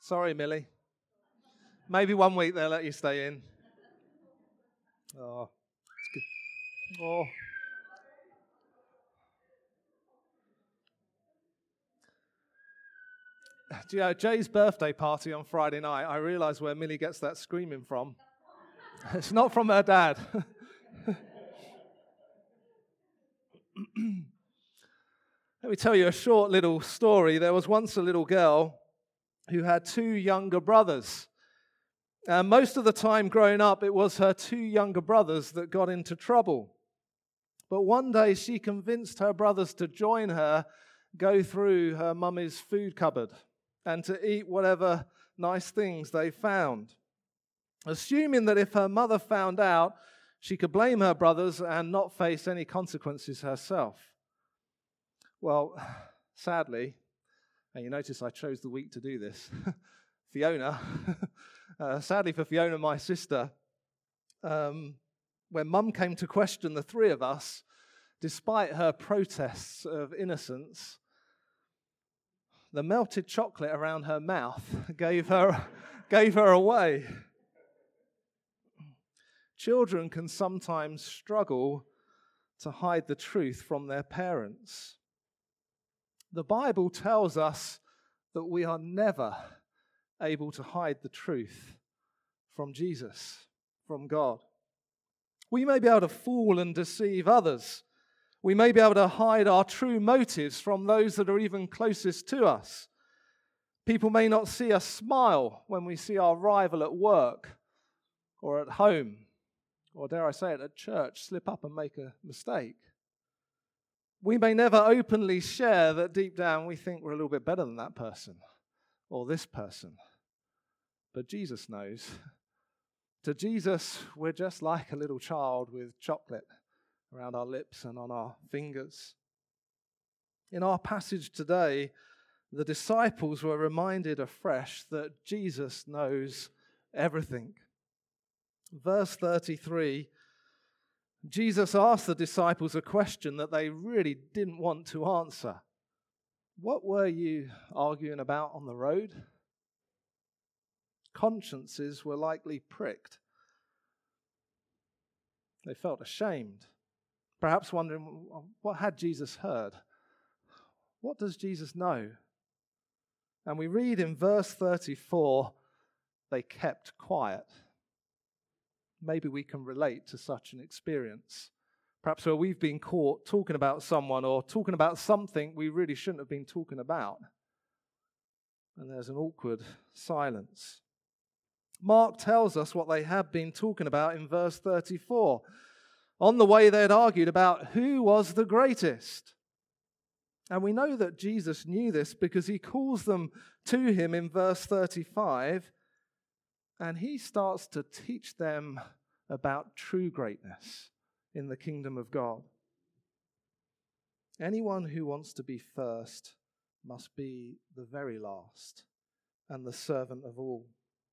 Sorry, Millie. Maybe 1 week they'll let you stay in. Oh, it's good. Oh. Do you know, Jay's birthday party on Friday night, I realised where Millie gets that screaming from. It's not from her dad. Let me tell you a short little story. There was once a little girl who had 2 younger brothers. Most of the time growing up, it was her 2 younger brothers that got into trouble. But one day she convinced her brothers to join her, go through her mummy's food cupboard, and to eat whatever nice things they found, assuming that if her mother found out, she could blame her brothers and not face any consequences herself. Well, sadly, and you notice I chose the week to do this, Fiona, sadly for Fiona, my sister, when Mum came to question the 3 of us, despite her protests of innocence, the melted chocolate around her mouth gave her away. Children can sometimes struggle to hide the truth from their parents. The Bible tells us that we are never able to hide the truth from Jesus, from God. We may be able to fool and deceive others. We may be able to hide our true motives from those that are even closest to us. People may not see us smile when we see our rival at work or at home, or dare I say it, at church, slip up and make a mistake. We may never openly share that deep down we think we're a little bit better than that person or this person. But Jesus knows. To Jesus, we're just like a little child with chocolate around our lips and on our fingers. In our passage today, the disciples were reminded afresh that Jesus knows everything. Verse 33, Jesus asked the disciples a question that they really didn't want to answer. What were you arguing about on the road? Consciences were likely pricked. They felt ashamed, perhaps wondering, what had Jesus heard? What does Jesus know? And we read in verse 34, they kept quiet. Maybe we can relate to such an experience. Perhaps where we've been caught talking about someone or talking about something we really shouldn't have been talking about. And there's an awkward silence. Mark tells us what they had been talking about in verse 34. On the way they had argued about who was the greatest. And we know that Jesus knew this because he calls them to him in verse 35. And he starts to teach them about true greatness in the kingdom of God. Anyone who wants to be first must be the very last and the servant of all.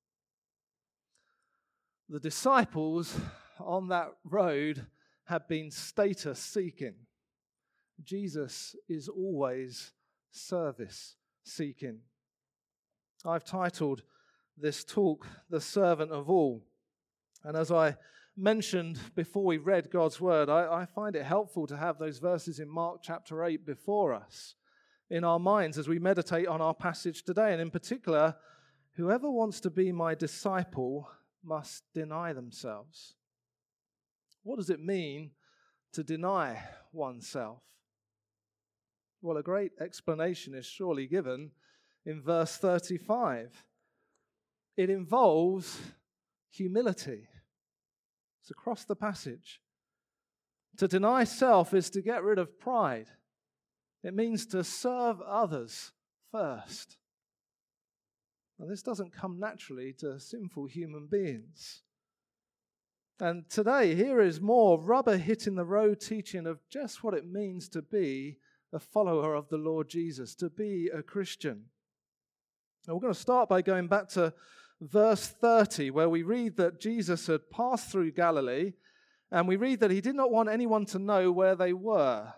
The disciples on that road had been status seeking. Jesus is always service seeking. I've titled this talk, The Servant of All. And as I mentioned before we read God's word, I find it helpful to have those verses in Mark chapter 8 before us in our minds as we meditate on our passage today. And in particular, whoever wants to be my disciple must deny themselves. What does it mean to deny oneself? Well, a great explanation is surely given in verse 35. It involves humility. It's across the passage. To deny self is to get rid of pride. It means to serve others first. Now, this doesn't come naturally to sinful human beings. And today, here is more rubber hitting the road teaching of just what it means to be a follower of the Lord Jesus, to be a Christian. Now, we're going to start by going back to verse 30, where we read that Jesus had passed through Galilee, and we read that he did not want anyone to know where they were.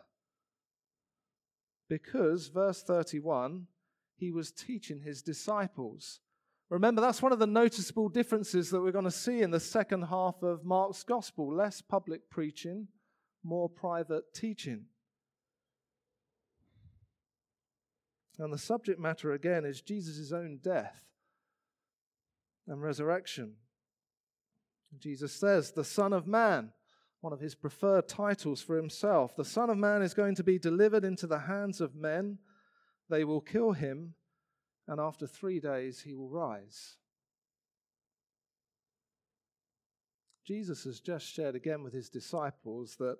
Because, verse 31, he was teaching his disciples. Remember, that's one of the noticeable differences that we're going to see in the second half of Mark's gospel. Less public preaching, more private teaching. And the subject matter, again, is Jesus' own death and resurrection. Jesus says, the Son of Man, one of his preferred titles for himself, the Son of Man is going to be delivered into the hands of men. They will kill him, and after 3 days he will rise. Jesus has just shared again with his disciples that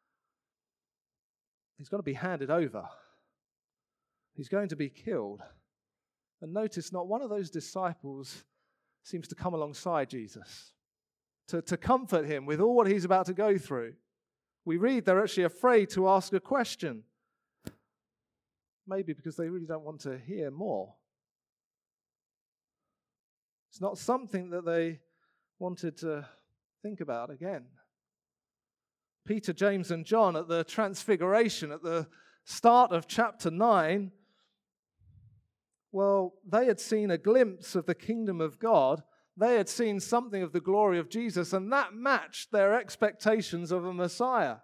he's going to be handed over. He's going to be killed. And notice not one of those disciples seems to come alongside Jesus to comfort him with all what he's about to go through. We read they're actually afraid to ask a question. Maybe because they really don't want to hear more. It's not something that they wanted to think about again. Peter, James, and John at the Transfiguration, at the start of chapter 9, well, they had seen a glimpse of the kingdom of God. They had seen something of the glory of Jesus, and that matched their expectations of a Messiah.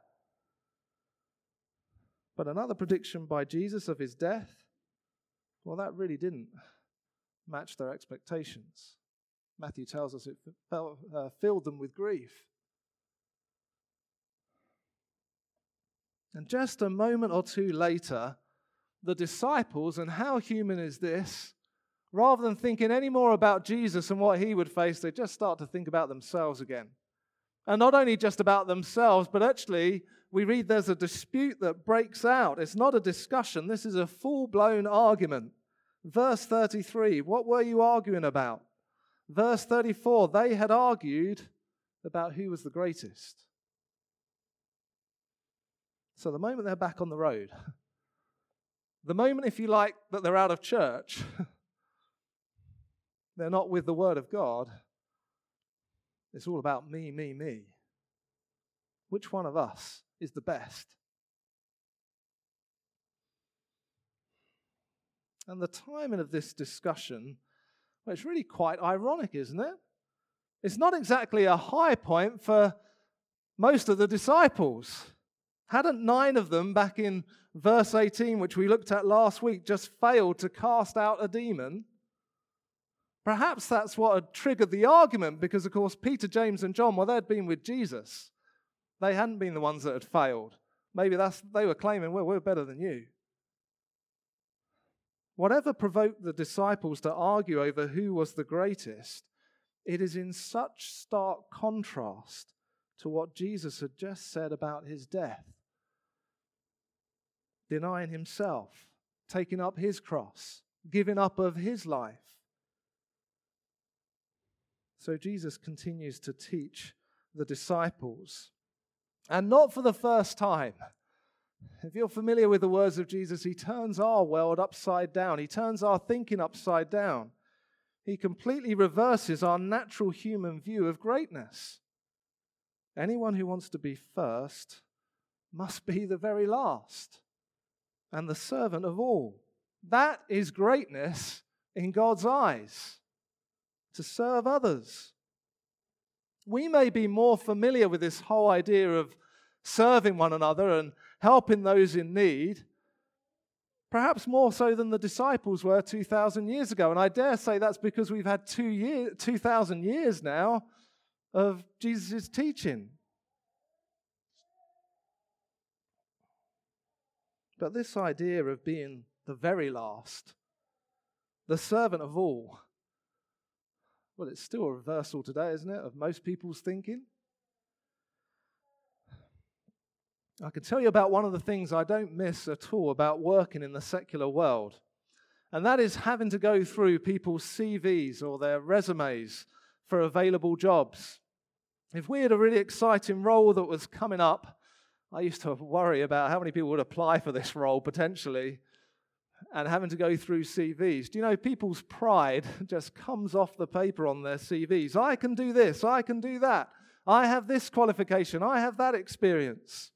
But another prediction by Jesus of his death, well, that really didn't match their expectations. Matthew tells us it filled them with grief. And just a moment or two later, the disciples, and how human is this, rather than thinking any more about Jesus and what he would face, they just start to think about themselves again. And not only just about themselves, but actually, we read there's a dispute that breaks out. It's not a discussion. This is a full-blown argument. Verse 33, what were you arguing about? Verse 34, they had argued about who was the greatest. So the moment they're back on the road, the moment, if you like, that they're out of church, they're not with the Word of God, it's all about me, me, me. Which one of us is the best? And the timing of this discussion, well, it's really quite ironic, isn't it? It's not exactly a high point for most of the disciples. Hadn't 9 of them back in verse 18, which we looked at last week, just failed to cast out a demon? Perhaps that's what had triggered the argument, because, of course, Peter, James, and John, well, they'd been with Jesus. They hadn't been the ones that had failed. Maybe they were claiming, well, we're better than you. Whatever provoked the disciples to argue over who was the greatest, it is in such stark contrast to what Jesus had just said about his death. Denying himself, taking up his cross, giving up of his life. So Jesus continues to teach the disciples. And not for the first time. If you're familiar with the words of Jesus, he turns our world upside down. He turns our thinking upside down. He completely reverses our natural human view of greatness. Anyone who wants to be first must be the very last and the servant of all. That is greatness in God's eyes, to serve others. We may be more familiar with this whole idea of serving one another and helping those in need, perhaps more so than the disciples were 2,000 years ago. And I dare say that's because we've had 2,000 years now of Jesus' teaching. But this idea of being the very last, the servant of all, well, it's still a reversal today, isn't it, of most people's thinking? I can tell you about one of the things I don't miss at all about working in the secular world, and that is having to go through people's CVs or their resumes for available jobs. If we had a really exciting role that was coming up, I used to worry about how many people would apply for this role potentially, and having to go through CVs. Do you know, people's pride just comes off the paper on their CVs. I can do this, I can do that. I have this qualification, I have that experience.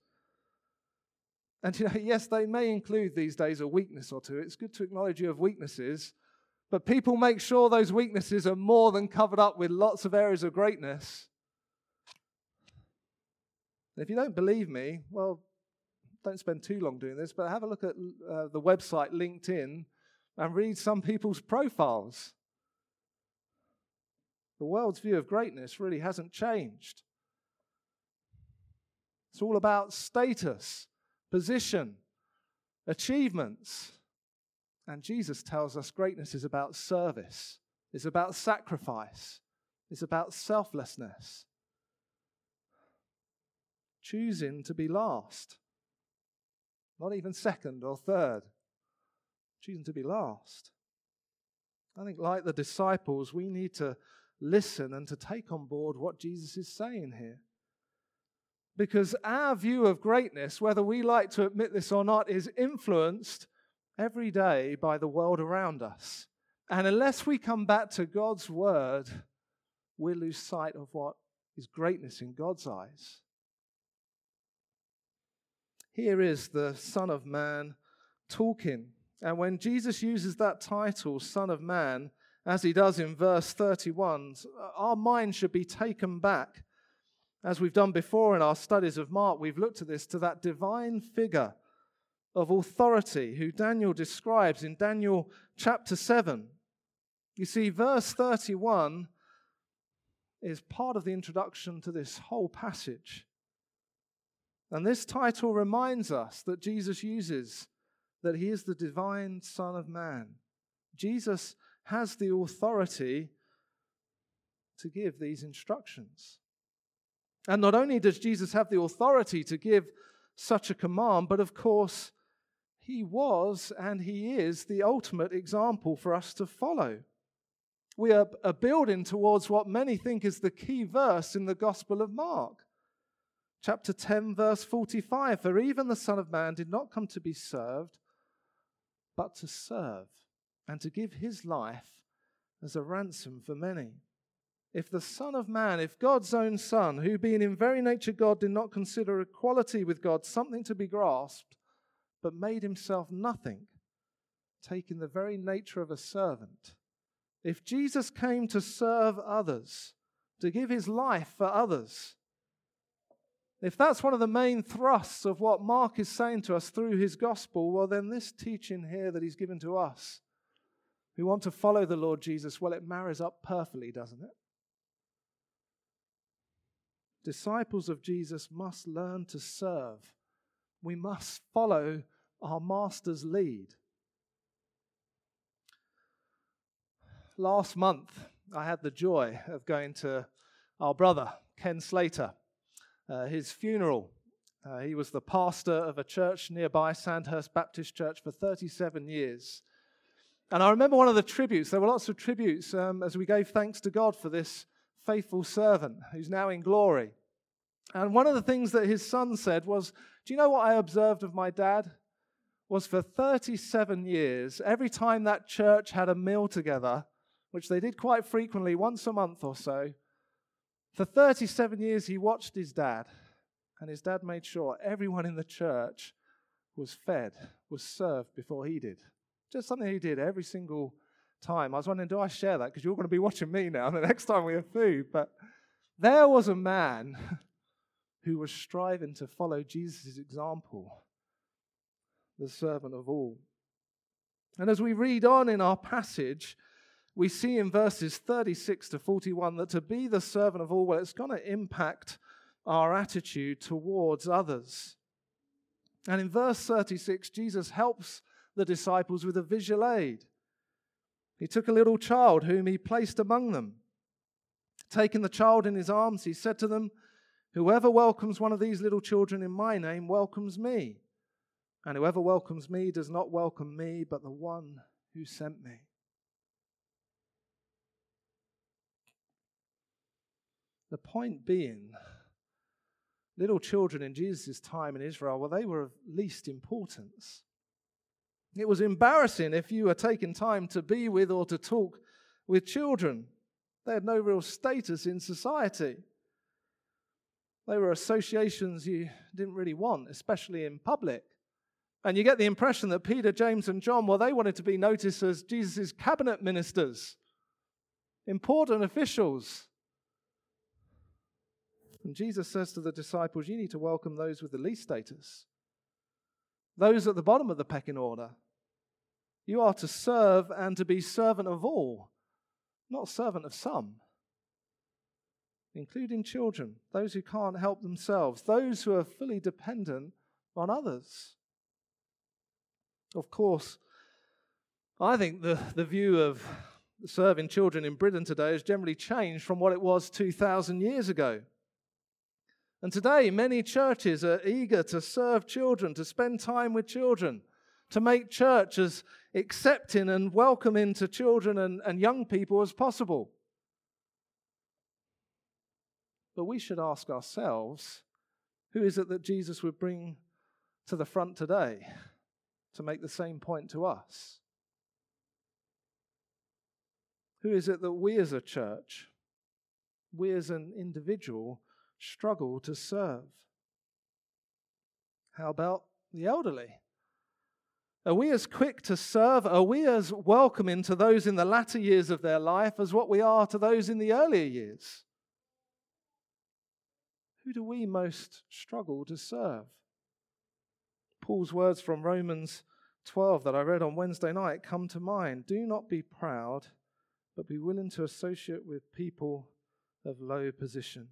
And you know, yes, they may include these days a weakness or two. It's good to acknowledge you have weaknesses, but people make sure those weaknesses are more than covered up with lots of areas of greatness. If you don't believe me, well, don't spend too long doing this, but have a look at the website LinkedIn and read some people's profiles. The world's view of greatness really hasn't changed. It's all about status, position, achievements. And Jesus tells us greatness is about service. It's about sacrifice. It's about selflessness. Choosing to be last. Not even second or third. Choosing to be last. I think like the disciples, we need to listen and to take on board what Jesus is saying here. Because our view of greatness, whether we like to admit this or not, is influenced every day by the world around us. And unless we come back to God's word, we'll lose sight of what is greatness in God's eyes. Here is the Son of Man talking. And when Jesus uses that title, Son of Man, as he does in verse 31, our mind should be taken back. As we've done before in our studies of Mark, we've looked at this, to that divine figure of authority who Daniel describes in Daniel chapter 7. You see, verse 31 is part of the introduction to this whole passage. And this title reminds us that Jesus uses that he is the divine Son of Man. Jesus has the authority to give these instructions. And not only does Jesus have the authority to give such a command, but of course, he was and he is the ultimate example for us to follow. We are building towards what many think is the key verse in the Gospel of Mark. Chapter 10, verse 45, for even the Son of Man did not come to be served, but to serve, and to give his life as a ransom for many. If the Son of Man, if God's own Son, who being in very nature God, did not consider equality with God something to be grasped, but made himself nothing, taking the very nature of a servant. If Jesus came to serve others, to give his life for others, if that's one of the main thrusts of what Mark is saying to us through his gospel, well then this teaching here that he's given to us, who want to follow the Lord Jesus, well it marries up perfectly, doesn't it? Disciples of Jesus must learn to serve. We must follow our Master's lead. Last month, I had the joy of going to our brother, Ken Slater, his funeral. He was the pastor of a church nearby, Sandhurst Baptist Church, for 37 years. And I remember one of the tributes, there were lots of tributes as we gave thanks to God for this faithful servant who's now in glory. And one of the things that his son said was, do you know what I observed of my dad? Was for 37 years, every time that church had a meal together, which they did quite frequently, once a month or so, for 37 years he watched his dad, and his dad made sure everyone in the church was fed, was served before he did. Just something he did every single time. I was wondering, do I share that? Because you're going to be watching me now the next time we have food. But there was a man who was striving to follow Jesus' example, the servant of all. And as we read on in our passage, we see in verses 36 to 41 that to be the servant of all, well, it's going to impact our attitude towards others. And in verse 36, Jesus helps the disciples with a visual aid. He took a little child whom he placed among them. Taking the child in his arms, he said to them, whoever welcomes one of these little children in my name welcomes me. And whoever welcomes me does not welcome me, but the one who sent me. The point being, little children in Jesus' time in Israel, well, they were of least importance. It was embarrassing if you were taking time to be with or to talk with children. They had no real status in society. They were associations you didn't really want, especially in public. And you get the impression that Peter, James, and John, well, they wanted to be noticed as Jesus' cabinet ministers, important officials. And Jesus says to the disciples, you need to welcome those with the least status, those at the bottom of the pecking order. You are to serve and to be servant of all, not servant of some, including children, those who can't help themselves, those who are fully dependent on others. Of course, I think the view of serving children in Britain today has generally changed from what it was 2,000 years ago. And today, many churches are eager to serve children, to spend time with children, to make church as accepting and welcoming to children and young people as possible. But we should ask ourselves, who is it that Jesus would bring to the front today to make the same point to us? Who is it that we as a church, we as an individual, struggle to serve? How about the elderly? Are we as quick to serve? Are we as welcoming to those in the latter years of their life as what we are to those in the earlier years? Who do we most struggle to serve? Paul's words from Romans 12 that I read on Wednesday night come to mind. Do not be proud, but be willing to associate with people of low position.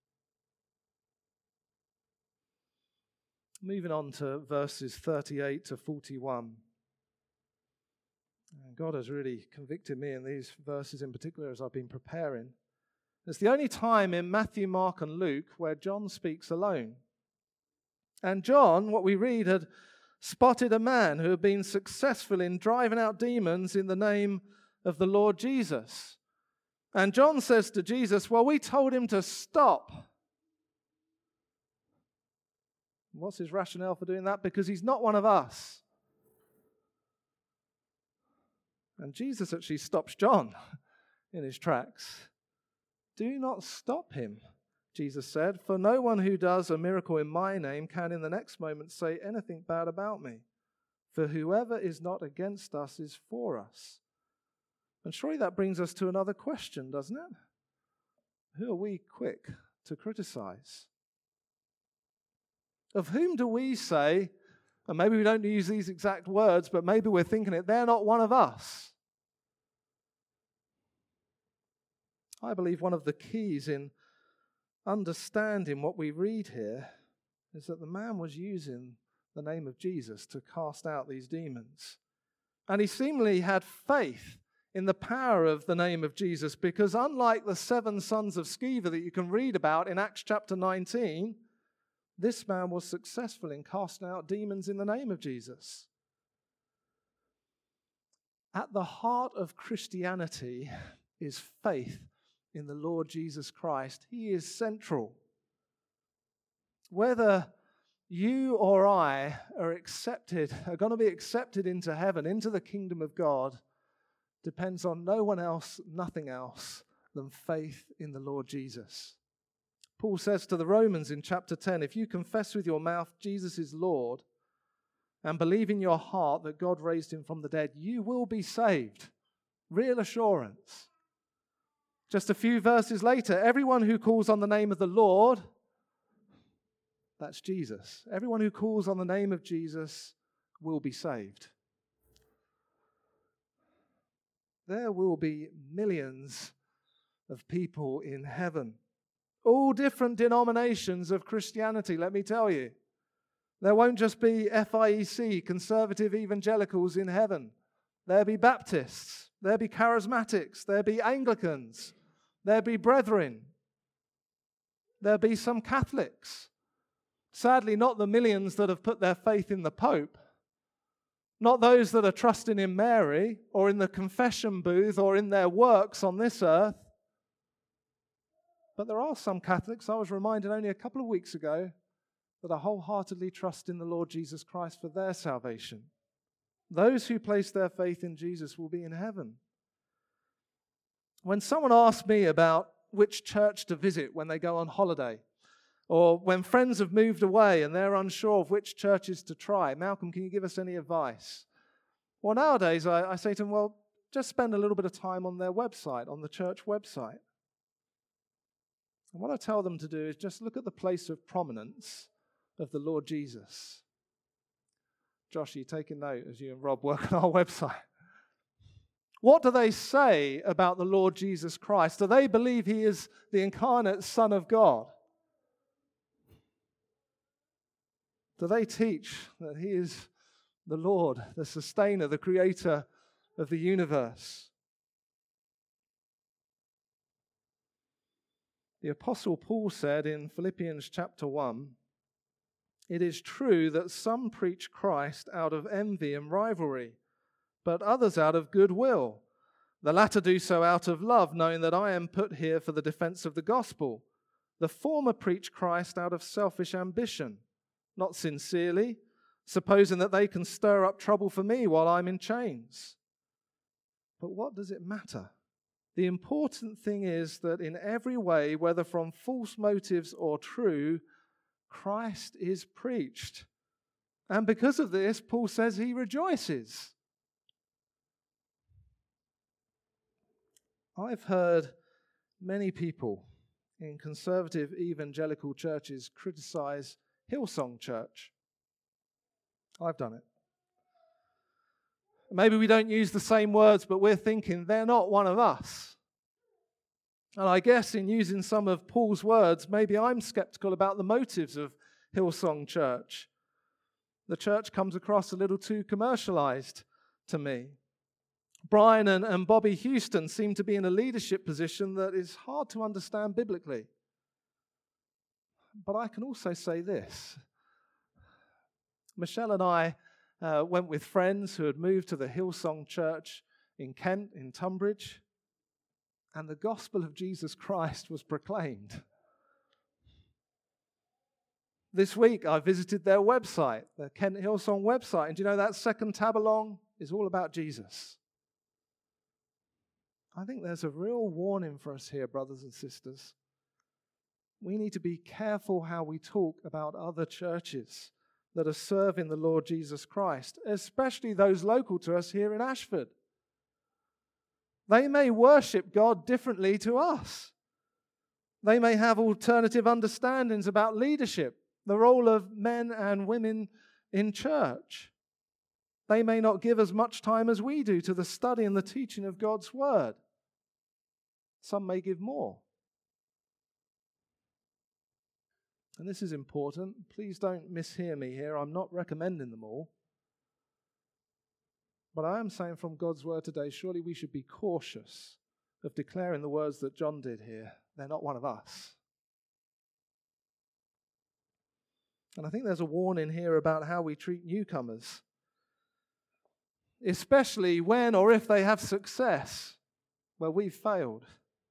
Moving on to verses 38 to 41. God has really convicted me in these verses in particular as I've been preparing. It's the only time in Matthew, Mark, and Luke where John speaks alone. And John, what we read, had spotted a man who had been successful in driving out demons in the name of the Lord Jesus. And John says to Jesus, well, we told him to stop. What's his rationale for doing that? Because he's not one of us. And Jesus actually stops John in his tracks. Do not stop him, Jesus said, for no one who does a miracle in my name can in the next moment say anything bad about me. For whoever is not against us is for us. And surely that brings us to another question, doesn't it? Who are we quick to criticize? Of whom do we say, and maybe we don't use these exact words, but maybe we're thinking it, they're not one of us? I believe one of the keys in understanding what we read here is that the man was using the name of Jesus to cast out these demons. And he seemingly had faith in the power of the name of Jesus, because unlike the 7 sons of Sceva that you can read about in Acts chapter 19, this man was successful in casting out demons in the name of Jesus. At the heart of Christianity is faith in the Lord Jesus Christ. He is central. Whether you or I are going to be accepted into heaven, into the kingdom of God, depends on no one else, nothing else than faith in the Lord Jesus. Paul says to the Romans in chapter 10, if you confess with your mouth Jesus is Lord and believe in your heart that God raised him from the dead, you will be saved. Real assurance. Just a few verses later, everyone who calls on the name of the Lord, that's Jesus. Everyone who calls on the name of Jesus will be saved. There will be millions of people in heaven. All different denominations of Christianity, let me tell you. There won't just be FIEC, conservative evangelicals in heaven. There'll be Baptists, there'll be Charismatics, there'll be Anglicans, there'll be Brethren, there'll be some Catholics. Sadly, not the millions that have put their faith in the Pope, not those that are trusting in Mary or in the confession booth or in their works on this earth. But there are some Catholics, I was reminded only a couple of weeks ago, that are wholeheartedly trust in the Lord Jesus Christ for their salvation. Those who place their faith in Jesus will be in heaven. When someone asks me about which church to visit when they go on holiday, Or when friends have moved away and they're unsure of which churches to try, Malcolm, can you give us any advice? Well, nowadays I say to them, well, just spend a little bit of time on their website, on the church website. And what I tell them to do is just look at the place of prominence of the Lord Jesus. Josh, you take a note as you and Rob work on our website. What do they say about the Lord Jesus Christ? Do they believe he is the incarnate Son of God? Do they teach that he is the Lord, the sustainer, the creator of the universe? The Apostle Paul said in Philippians chapter 1, "It is true that some preach Christ out of envy and rivalry, but others out of goodwill. The latter do so out of love, knowing that I am put here for the defense of the gospel. The former preach Christ out of selfish ambition, not sincerely, supposing that they can stir up trouble for me while I'm in chains. But what does it matter? The important thing is that in every way, whether from false motives or true, Christ is preached. And because of this, Paul says he rejoices." I've heard many people in conservative evangelical churches criticize Hillsong Church. I've done it. Maybe we don't use the same words, but we're thinking they're not one of us. And I guess in using some of Paul's words, maybe I'm skeptical about the motives of Hillsong Church. The church comes across a little too commercialized to me. Brian and Bobby Houston seem to be in a leadership position that is hard to understand biblically. But I can also say this. Michelle and I went with friends who had moved to the Hillsong Church in Kent, in Tunbridge, and the gospel of Jesus Christ was proclaimed. This week I visited their website, the Kent Hillsong website, and do you know that second tab along is all about Jesus? I think there's a real warning for us here, brothers and sisters. We need to be careful how we talk about other churches that are serving the Lord Jesus Christ, especially those local to us here in Ashford. They may worship God differently to us. They may have alternative understandings about leadership, the role of men and women in church. They may not give as much time as we do to the study and the teaching of God's word. Some may give more. And this is important. Please don't mishear me here. I'm not recommending them all. But I am saying from God's word today, surely we should be cautious of declaring the words that John did here. They're not one of us. And I think there's a warning here about how we treat newcomers, especially when or if they have success where we've failed.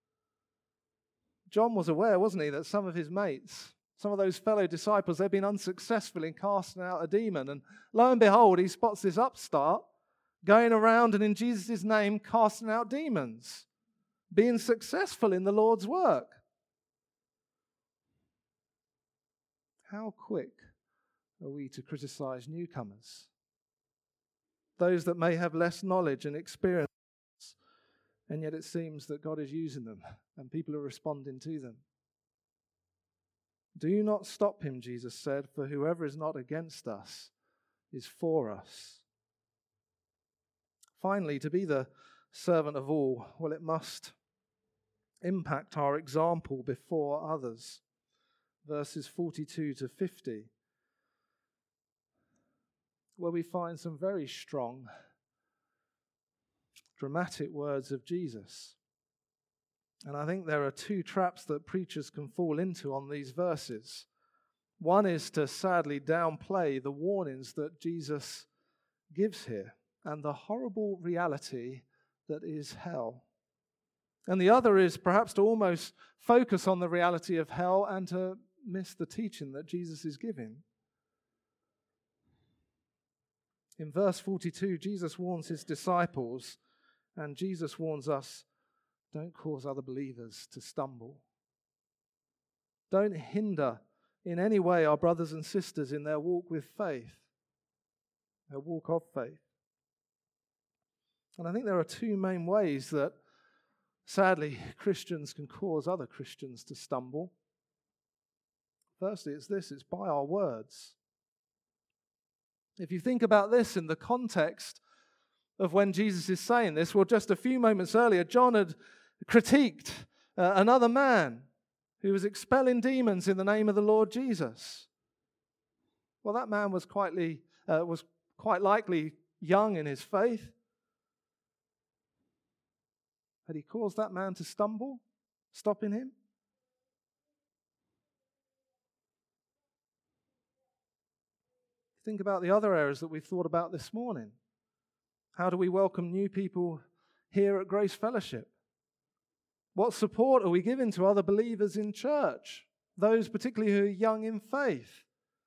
John was aware, wasn't he, that some of his mates, some of those fellow disciples, they've been unsuccessful in casting out a demon. And lo and behold, he spots this upstart going around and in Jesus' name casting out demons, being successful in the Lord's work. How quick are we to criticize newcomers? Those that may have less knowledge and experience, and yet it seems that God is using them and people are responding to them. Do not stop him, Jesus said, for whoever is not against us is for us. Finally, to be the servant of all, well, it must impact our example before others. Verses 42 to 50, where we find some very strong, dramatic words of Jesus. And I think there are two traps that preachers can fall into on these verses. One is to sadly downplay the warnings that Jesus gives here and the horrible reality that is hell. And the other is perhaps to almost focus on the reality of hell and to miss the teaching that Jesus is giving. In verse 42, Jesus warns his disciples, and Jesus warns us, don't cause other believers to stumble. Don't hinder in any way our brothers and sisters in their walk with faith, their walk of faith. And I think there are two main ways that, sadly, Christians can cause other Christians to stumble. Firstly, it's by our words. If you think about this in the context of when Jesus is saying this, well, just a few moments earlier, John had critiqued another man who was expelling demons in the name of the Lord Jesus. Well, that man was quite likely young in his faith. Had he caused that man to stumble, stopping him? Think about the other areas that we've thought about this morning. How do we welcome new people here at Grace Fellowship? What support are we giving to other believers in church, those particularly who are young in faith?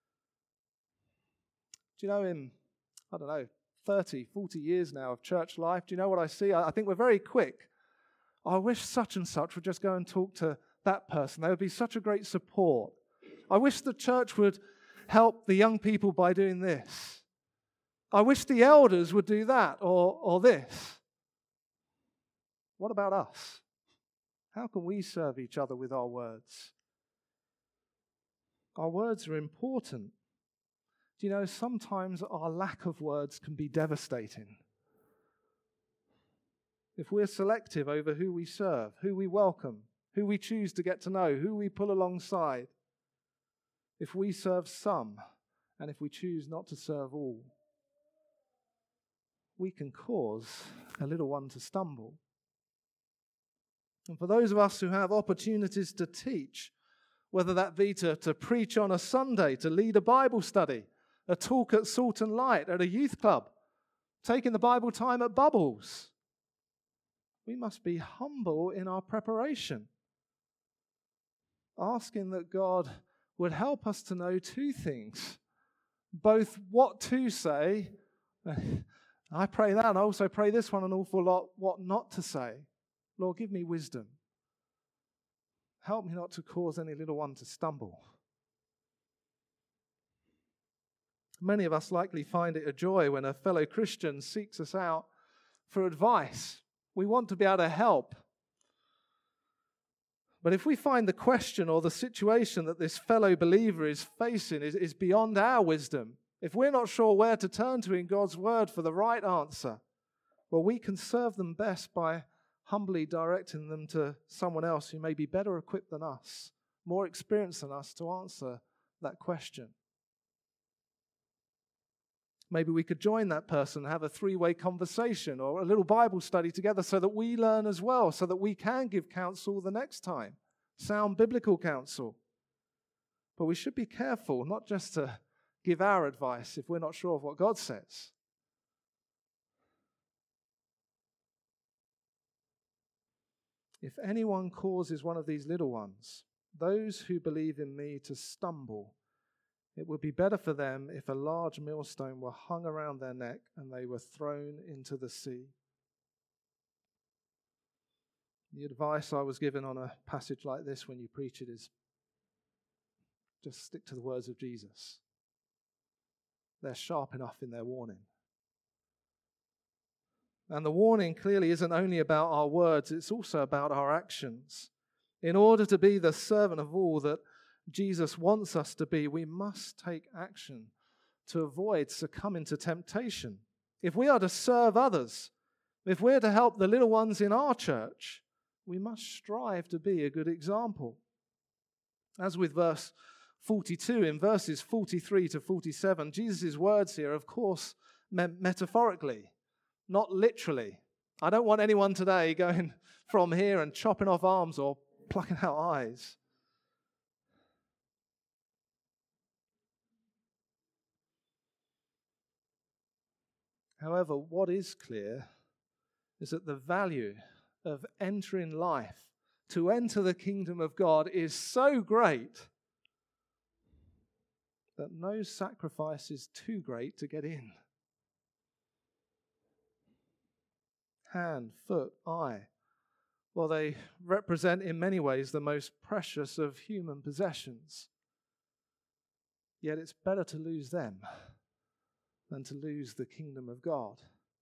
Do you know, in, 30, 40 years now of church life, do you know what I see? I think we're very quick. I wish such and such would just go and talk to that person. There would be such a great support. I wish the church would help the young people by doing this. I wish the elders would do that or this. What about us? How can we serve each other with our words? Our words are important. Do you know, sometimes our lack of words can be devastating. If we're selective over who we serve, who we welcome, who we choose to get to know, who we pull alongside, if we serve some, and if we choose not to serve all, we can cause a little one to stumble. And for those of us who have opportunities to teach, whether that be to preach on a Sunday, to lead a Bible study, a talk at Salt and Light, at a youth club, taking the Bible time at Bubbles, we must be humble in our preparation, asking that God would help us to know two things, both what to say, I pray that, and I also pray this one an awful lot, what not to say. Lord, give me wisdom. Help me not to cause any little one to stumble. Many of us likely find it a joy when a fellow Christian seeks us out for advice. We want to be able to help. But if we find the question or the situation that this fellow believer is facing is beyond our wisdom, if we're not sure where to turn to in God's word for the right answer, well, we can serve them best by humbly directing them to someone else who may be better equipped than us, more experienced than us to answer that question. Maybe we could join that person, have a three-way conversation or a little Bible study together so that we learn as well, so that we can give counsel the next time, sound biblical counsel. But we should be careful not just to give our advice if we're not sure of what God says. If anyone causes one of these little ones, those who believe in me, to stumble, it would be better for them if a large millstone were hung around their neck and they were thrown into the sea. The advice I was given on a passage like this when you preach it is just stick to the words of Jesus. They're sharp enough in their warning. And the warning clearly isn't only about our words, it's also about our actions. In order to be the servant of all that Jesus wants us to be, we must take action to avoid succumbing to temptation. If we are to serve others, if we're to help the little ones in our church, we must strive to be a good example. As with verse 42, in verses 43 to 47, Jesus' words here, of course, meant metaphorically, not literally. I don't want anyone today going from here and chopping off arms or plucking out eyes. However, what is clear is that the value of entering life, to enter the kingdom of God, is so great that no sacrifice is too great to get in. Hand, foot, eye, well, they represent in many ways the most precious of human possessions. Yet it's better to lose them than to lose the kingdom of God,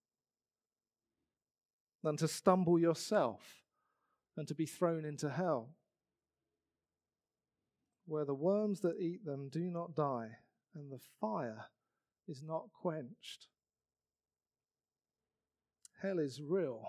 than to stumble yourself and to be thrown into hell, where the worms that eat them do not die and the fire is not quenched. Hell is real.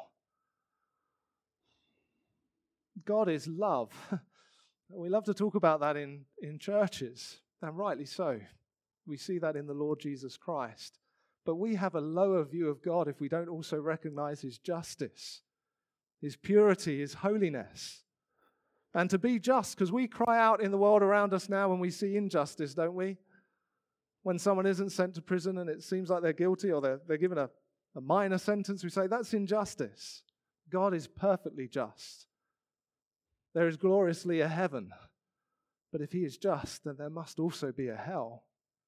God is love. We love to talk about that in churches, and rightly so. We see that in the Lord Jesus Christ. But we have a lower view of God if we don't also recognize his justice, his purity, his holiness. And to be just, because we cry out in the world around us now when we see injustice, don't we? When someone isn't sent to prison and it seems like they're guilty or they're given a minor sentence, we say, that's injustice. God is perfectly just. There is gloriously a heaven. But if he is just, then there must also be a hell.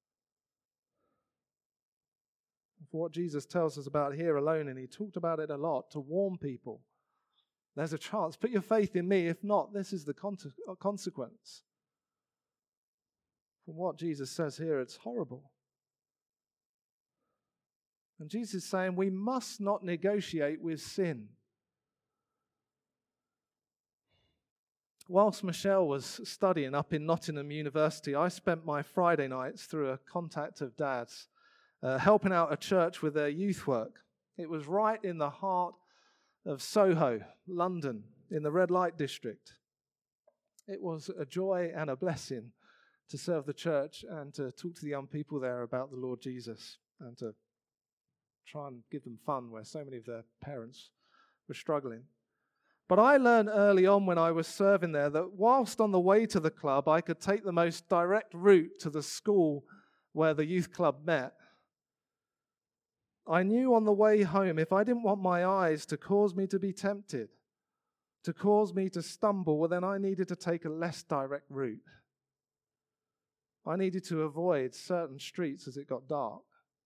For what Jesus tells us about here alone, and he talked about it a lot, to warn people. There's a chance. Put your faith in me. If not, this is the consequence. From what Jesus says here, it's horrible. And Jesus is saying we must not negotiate with sin. Whilst Michelle was studying up in Nottingham University, I spent my Friday nights through a contact of Dad's, helping out a church with their youth work. It was right in the heart of Soho, London, in the red light district. It was a joy and a blessing to serve the church and to talk to the young people there about the Lord Jesus and to try and give them fun where so many of their parents were struggling. But I learned early on when I was serving there that whilst on the way to the club, I could take the most direct route to the school where the youth club met. I knew on the way home, if I didn't want my eyes to cause me to be tempted, to cause me to stumble, well, then I needed to take a less direct route. I needed to avoid certain streets as it got dark.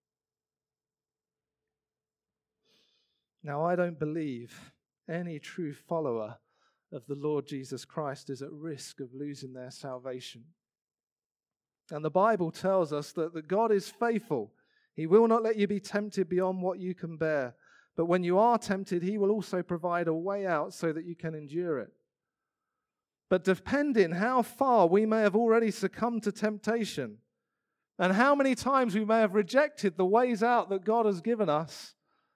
Now, I don't believe any true follower of the Lord Jesus Christ is at risk of losing their salvation. And the Bible tells us that God is faithful. He will not let you be tempted beyond what you can bear. But when you are tempted, he will also provide a way out so that you can endure it. But depending how far we may have already succumbed to temptation and how many times we may have rejected the ways out that God has given us,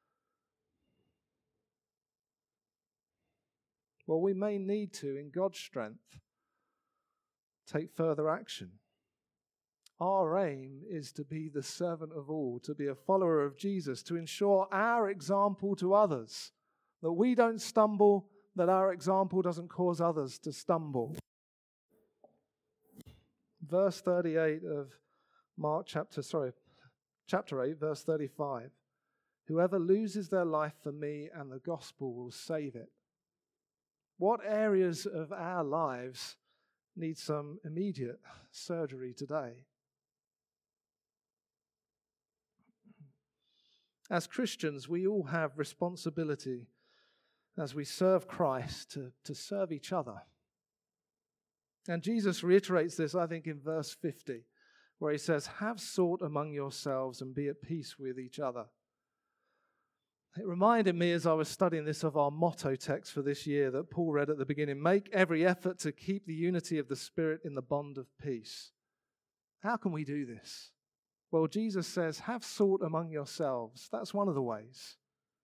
well, we may need to, in God's strength, take further action. Our aim is to be the servant of all, to be a follower of Jesus, to ensure our example to others, that we don't stumble, that our example doesn't cause others to stumble. Verse 38 of chapter 8, verse 35. Whoever loses their life for me and the gospel will save it. What areas of our lives need some immediate surgery today? As Christians, we all have responsibility as we serve Christ to serve each other. And Jesus reiterates this, I think, in verse 50, where he says, have salt among yourselves and be at peace with each other. It reminded me as I was studying this of our motto text for this year that Paul read at the beginning, make every effort to keep the unity of the Spirit in the bond of peace. How can we do this? Well, Jesus says, have salt among yourselves. That's one of the ways.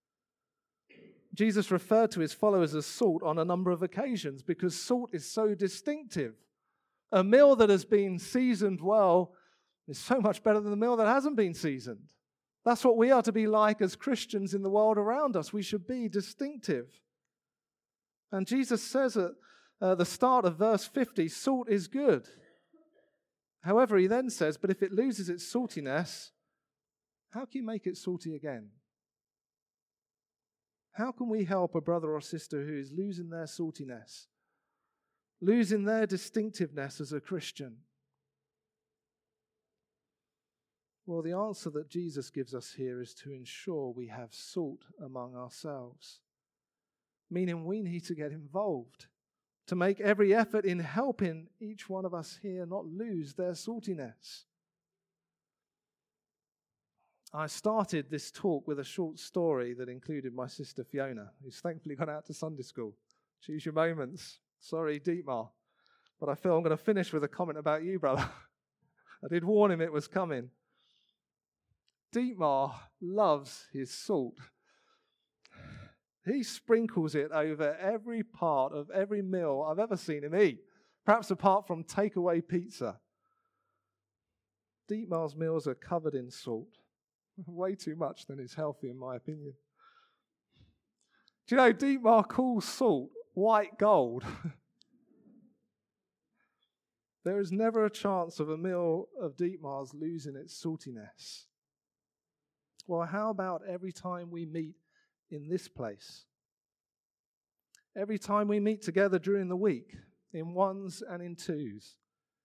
Jesus referred to his followers as salt on a number of occasions because salt is so distinctive. A meal that has been seasoned well is so much better than the meal that hasn't been seasoned. That's what we are to be like as Christians in the world around us. We should be distinctive. And Jesus says at the start of verse 50, salt is good. However, he then says, but if it loses its saltiness, how can you make it salty again? How can we help a brother or sister who is losing their saltiness, losing their distinctiveness as a Christian? Well, the answer that Jesus gives us here is to ensure we have salt among ourselves, meaning we need to get involved, to make every effort in helping each one of us here not lose their saltiness. I started this talk with a short story that included my sister Fiona, who's thankfully gone out to Sunday school. Choose your moments. Sorry, Dietmar. But I feel I'm going to finish with a comment about you, brother. I did warn him it was coming. Dietmar loves his salt. He sprinkles it over every part of every meal I've ever seen him eat, perhaps apart from takeaway pizza. Dietmar's meals are covered in salt. Way too much than is healthy, in my opinion. Do you know, Dietmar calls salt white gold. There is never a chance of a meal of Dietmar's losing its saltiness. Well, how about every time we meet in this place? Every time we meet together during the week, in ones and in twos,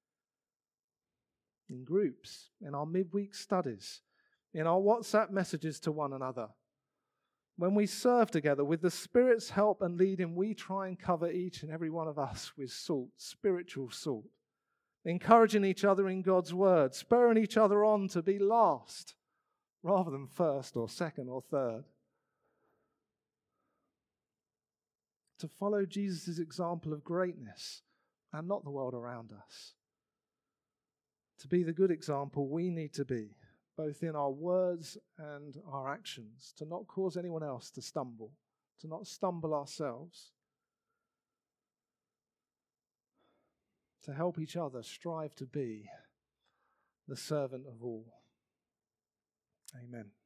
in groups, in our midweek studies, in our WhatsApp messages to one another. When we serve together, with the Spirit's help and leading, we try and cover each and every one of us with salt, spiritual salt, encouraging each other in God's word, spurring each other on to be last rather than first or second or third. To follow Jesus' example of greatness and not the world around us. To be the good example we need to be, both in our words and our actions, to not cause anyone else to stumble, to not stumble ourselves, to help each other strive to be the servant of all. Amen.